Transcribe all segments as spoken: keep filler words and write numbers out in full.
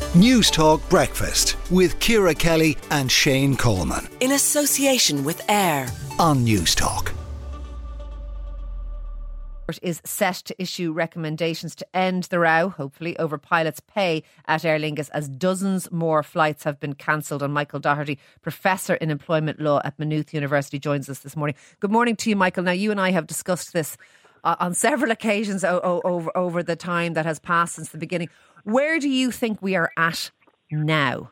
News Talk Breakfast with Ciara Kelly and Shane Coleman. In association with AIR on News Talk. Is set to issue recommendations to end the row, hopefully, over pilots' pay at Aer Lingus as dozens more flights have been cancelled. And Michael Doherty, Professor in Employment Law at Maynooth University, joins us this morning. Good morning to you, Michael. Now, you and I have discussed this uh, on several occasions o- o- over, over the time that has passed since the beginning. Where do you think we are at now?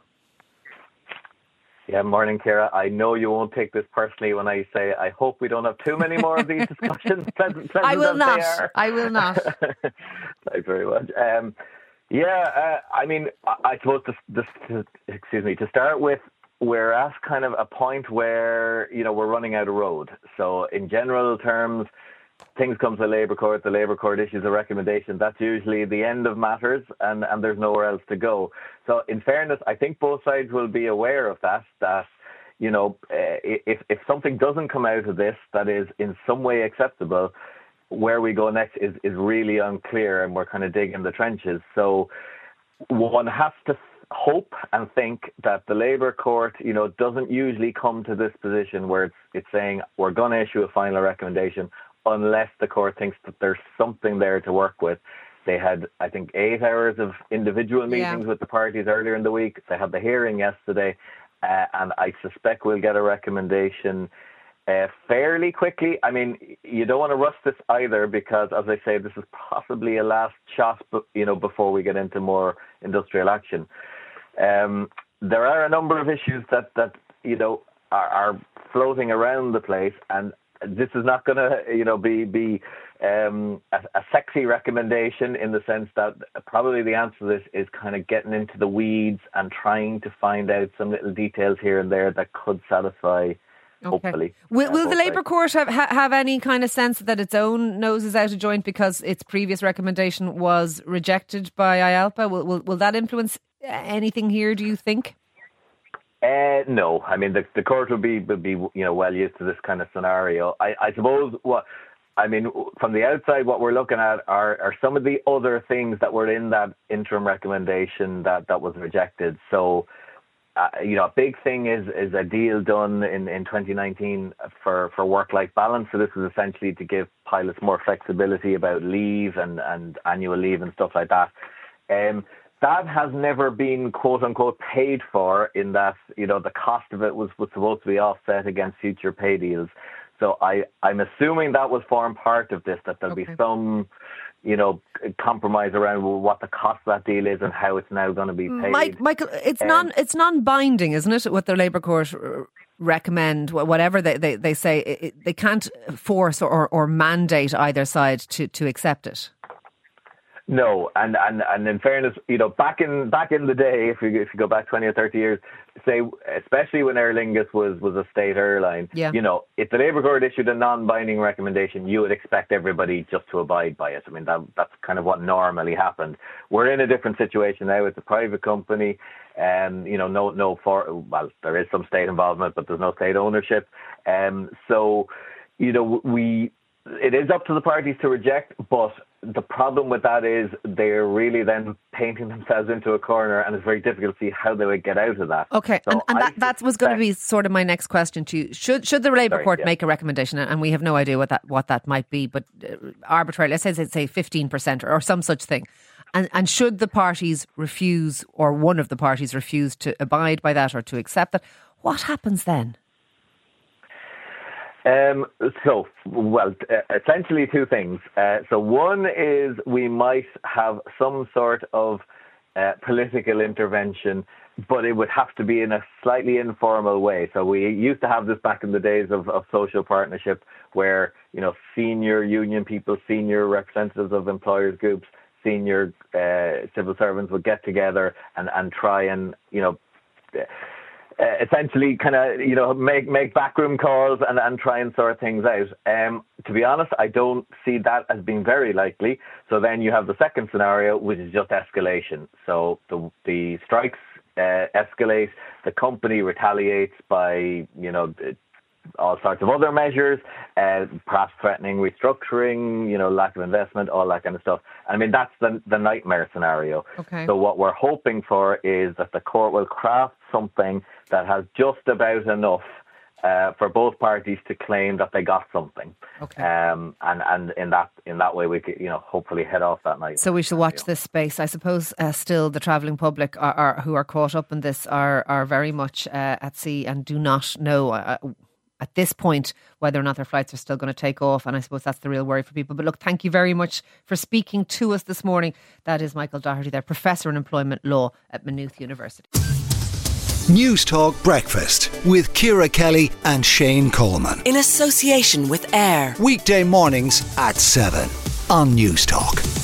Yeah, morning, Ciara. I know you won't take this personally when I say I hope we don't have too many more of these discussions. pleasant, pleasant I will as not. They are. I will not. Thanks very much. Um, yeah, uh, I mean, I, I suppose to, to, to, excuse me, to start with, we're at kind of a point where, you know, we're running out of road. So in general terms, things come to the Labour Court, the Labour Court issues a recommendation. That's usually the end of matters, and, and there's nowhere else to go. So in fairness, I think both sides will be aware of that, that, you know, uh, if, if something doesn't come out of this that is in some way acceptable, where we go next is, is really unclear, and we're kind of digging the trenches. So one has to hope and think that the Labour Court, you know, doesn't usually come to this position where it's, it's saying we're going to issue a final recommendation unless the court thinks that there's something there to work with. They had, I think, eight hours of individual meetings yeah. with the parties earlier in the week. They had the hearing yesterday, uh, and I suspect we'll get a recommendation uh, fairly quickly. I mean, you don't want to rush this either because, as I say, this is possibly a last shot, you know, before we get into more industrial action. Um, there are a number of issues that, that you know, are, are floating around the place, and this is not going to, you know, be be um, a, a sexy recommendation in the sense that probably the answer to this is kind of getting into the weeds and trying to find out some little details here and there that could satisfy, okay. hopefully. Will, uh, will the Labour sides. Court have, have any kind of sense that its own nose is out of joint because its previous recommendation was rejected by I A L P A? Will, will, will that influence anything here, do you think? Uh, no, I mean the the court will be will be you know well used to this kind of scenario. I, I suppose what I mean from the outside, what we're looking at are, are some of the other things that were in that interim recommendation that, that was rejected. So uh, you know a big thing is is a deal done in, in twenty nineteen for, for work-life balance. So this is essentially to give pilots more flexibility about leave and, and annual leave and stuff like that. Um, That has never been, quote unquote, paid for in that, you know, the cost of it was, was supposed to be offset against future pay deals. So I, I'm assuming that was form part of this, that there'll okay. be some, you know, compromise around what the cost of that deal is and how it's now going to be paid. Mike, Michael, it's um, non it's non-binding, isn't it, what the Labour Court recommend, whatever they, they, they say, it, they can't force or, or mandate either side to, to accept it. No, and, and, and in fairness, you know, back in back in the day, if you if you go back twenty or thirty years, say especially when Aer Lingus was, was a state airline, yeah. you know, if the Labour Court issued a non-binding recommendation, you would expect everybody just to abide by it. I mean, that that's kind of what normally happened. We're in a different situation now. It's a private company, and um, you know, no no for well, there is some state involvement, but there's no state ownership, and um, so you know we. It is up to the parties to reject, but the problem with that is they're really then painting themselves into a corner, and it's very difficult to see how they would get out of that. Okay, so and, and that, that was going to be sort of my next question to you. Should should the Labour Sorry, Court yeah. make a recommendation, and we have no idea what that what that might be, but arbitrarily, let's say say fifteen percent or, or some such thing, and and should the parties refuse, or one of the parties refuse to abide by that or to accept that, what happens then? Um, so, well, uh, essentially two things. Uh, so one is we might have some sort of uh, political intervention, but it would have to be in a slightly informal way. So we used to have this back in the days of, of social partnership where, you know, senior union people, senior representatives of employers groups, senior uh, civil servants would get together and, and try and, you know, Uh, essentially kind of, you know, make make backroom calls and, and try and sort things out. Um, to be honest, I don't see that as being very likely. So then you have the second scenario, which is just escalation. So the the strikes uh, escalate, the company retaliates by, you know, all sorts of other measures, uh, perhaps threatening restructuring, you know, lack of investment, all that kind of stuff. I mean, that's the, the nightmare scenario. Okay. So what we're hoping for is that the court will craft something that has just about enough Uh, for both parties to claim that they got something. Okay. Um, and and in that in that way we could, you know, hopefully head off that night. So we shall watch this space. I suppose uh, still the travelling public are, are, who are caught up in this are, are very much uh, at sea and do not know uh, at this point whether or not their flights are still going to take off. And I suppose that's the real worry for people. But look, thank you very much for speaking to us this morning. That is Michael Doherty, there, Professor in Employment Law at Maynooth University. News Talk Breakfast with Ciara Kelly and Shane Coleman. In association with AIR. Weekday mornings at seven on News Talk.